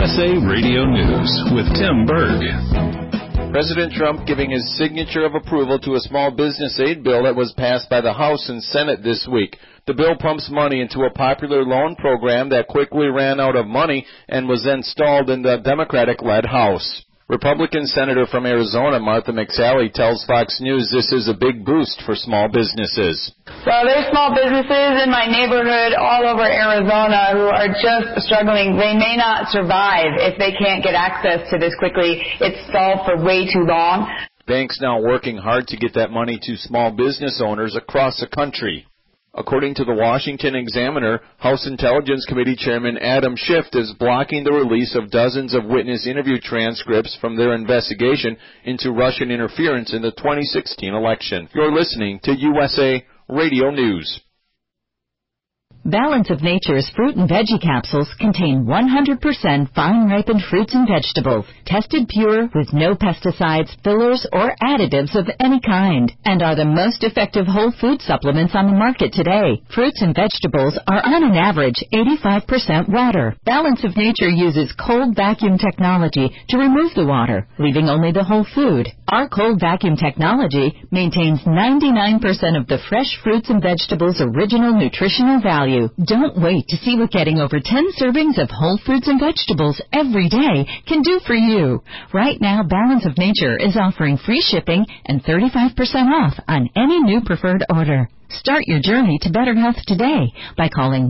USA Radio News with Tim Berg. President Trump giving his signature of approval to a small business aid bill that was passed by the House and Senate this week. The bill pumps money into a popular loan program that quickly ran out of money and was then stalled in the Democratic-led House. Republican Senator from Arizona, Martha McSally, tells Fox News this is a big boost for small businesses. Well, there's small businesses in my neighborhood all over Arizona who are just struggling. They may not survive if they can't get access to this quickly. It's stalled for way too long. Banks now working hard to get that money to small business owners across the country. According to the Washington Examiner, House Intelligence Committee Chairman Adam Schiff is blocking the release of dozens of witness interview transcripts from their investigation into Russian interference in the 2016 election. You're listening to USA Radio News. Balance of Nature's fruit and veggie capsules contain 100% fine-ripened fruits and vegetables, tested pure with no pesticides, fillers, or additives of any kind, and are the most effective whole food supplements on the market today. Fruits and vegetables are on an average 85% water. Balance of Nature uses cold vacuum technology to remove the water, leaving only the whole food. Our cold vacuum technology maintains 99% of the fresh fruits and vegetables' original nutritional value. Don't wait to see what getting over 10 servings of whole fruits and vegetables every day can do for you. Right now, Balance of Nature is offering free shipping and 35% off on any new preferred order. Start your journey to better health today by calling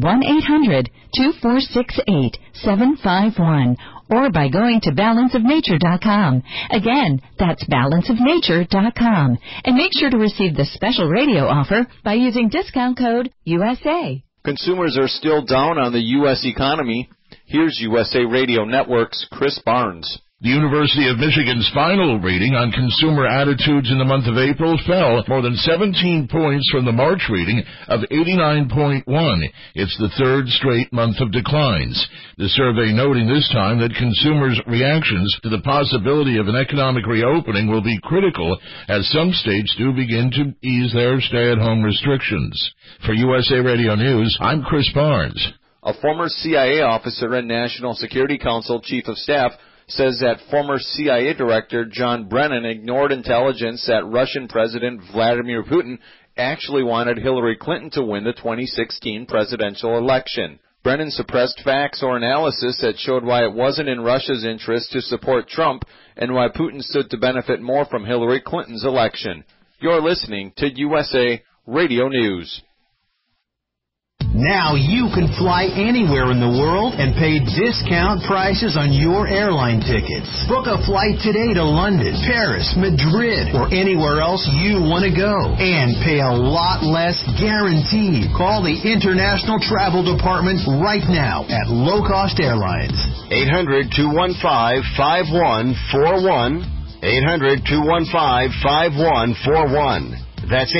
1-800-2468-751 or by going to balanceofnature.com. Again, that's balanceofnature.com. And make sure to receive the special radio offer by using discount code USA. Consumers are still down on the U.S. economy. Here's USA Radio Network's Chris Barnes. The University of Michigan's final reading on consumer attitudes in the month of April fell more than 17 points from the March reading of 89.1. It's the third straight month of declines. The survey noting this time that consumers' reactions to the possibility of an economic reopening will be critical as some states do begin to ease their stay-at-home restrictions. For USA Radio News, I'm Chris Barnes. A former CIA officer and National Security Council Chief of Staff says that former CIA Director John Brennan ignored intelligence that Russian President Vladimir Putin actually wanted Hillary Clinton to win the 2016 presidential election. Brennan suppressed facts or analysis that showed why it wasn't in Russia's interest to support Trump and why Putin stood to benefit more from Hillary Clinton's election. You're listening to USA Radio News. Now you can fly anywhere in the world and pay discount prices on your airline tickets. Book a flight today to London, Paris, Madrid, or anywhere else you want to go. And pay a lot less guaranteed. Call the International Travel Department right now at Low Cost Airlines. 800-215-5141. 800-215-5141. That's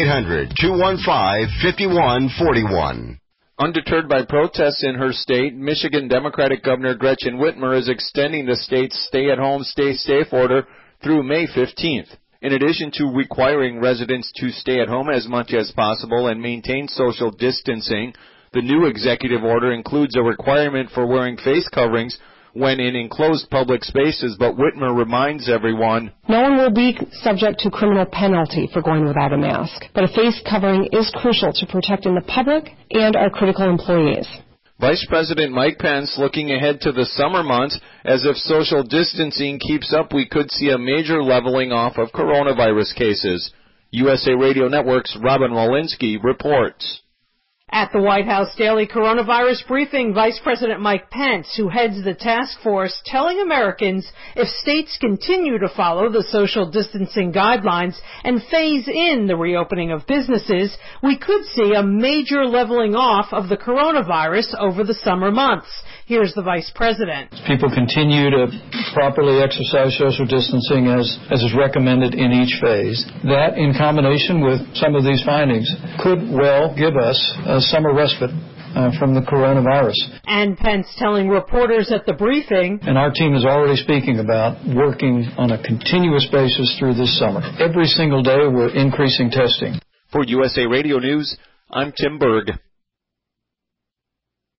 800-215-5141. Undeterred by protests in her state, Michigan Democratic Governor Gretchen Whitmer is extending the state's stay-at-home, stay-safe order through May 15th. In addition to requiring residents to stay at home as much as possible and maintain social distancing, the new executive order includes a requirement for wearing face coverings when in enclosed public spaces, but Whitmer reminds everyone, no one will be subject to criminal penalty for going without a mask, but a face covering is crucial to protecting the public and our critical employees. Vice President Mike Pence looking ahead to the summer months, as if social distancing keeps up, we could see a major leveling off of coronavirus cases. USA Radio Network's Robin Walensky reports. At the White House daily coronavirus briefing, Vice President Mike Pence, who heads the task force, telling Americans if states continue to follow the social distancing guidelines and phase in the reopening of businesses, we could see a major leveling off of the coronavirus over the summer months. Here's the Vice President. People continue to properly exercise social distancing as is recommended in each phase. That, in combination with some of these findings, could well give us a summer respite from the coronavirus. And Pence telling reporters at the briefing, and our team is already speaking about working on a continuous basis through this summer. Every single day we're increasing testing. For USA Radio News, I'm Tim Berg.